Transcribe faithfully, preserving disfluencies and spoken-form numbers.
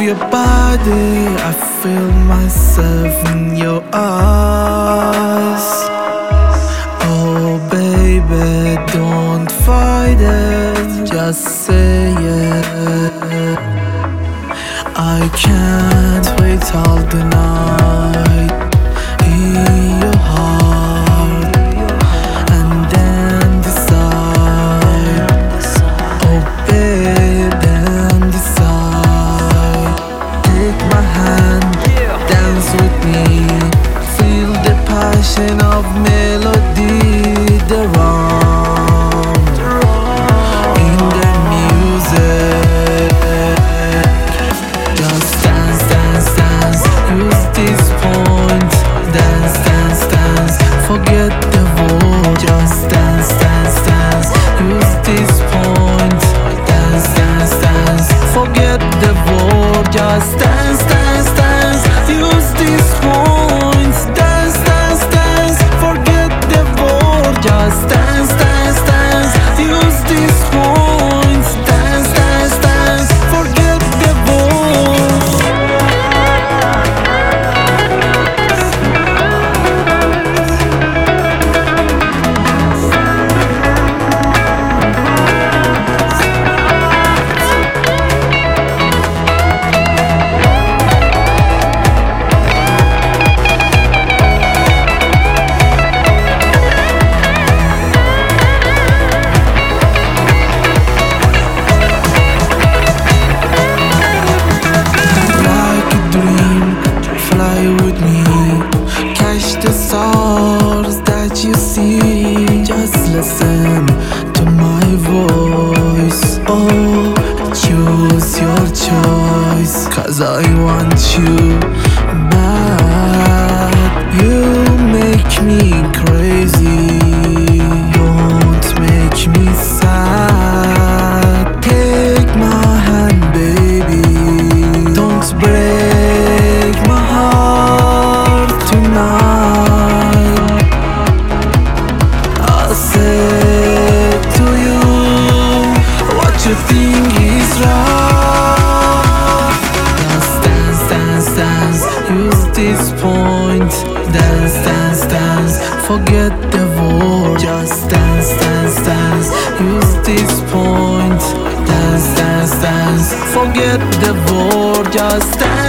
your body, I feel myself in your eyes. Oh baby, don't fight it, just say it. I can't wait all the night. Hear your heart and then decide. Oh baby, then decide. Take my hand, dance with me. Feel the passion of melody, the rhyme in the music. Just dance, dance, dance. Use this point. Dance, dance, dance. Forget the word. Just dance, dance, dance. Use this point. Dance, dance, dance. Forget the word. Just dance, dance, dance. Use this point. Dance, dance, dance. Forget the word. Just dance, dance, dance. Use this point. Dance, dance, dance. Forget the word. Like a dream, fly with me. Catch the stars that you see. Just listen to my voice. Oh, choose your choice, 'cause I want you bad. You make me crazy. Don't make me sad. Take my hand, baby. Don't break my heart tonight. I'll say to you what you think is right. Just dance, dance, dance. Use this point. Dance, dance, dance. Forget the word. Just dance, dance, dance. Use this point. Dance, dance, dance. Forget the word. Just dance.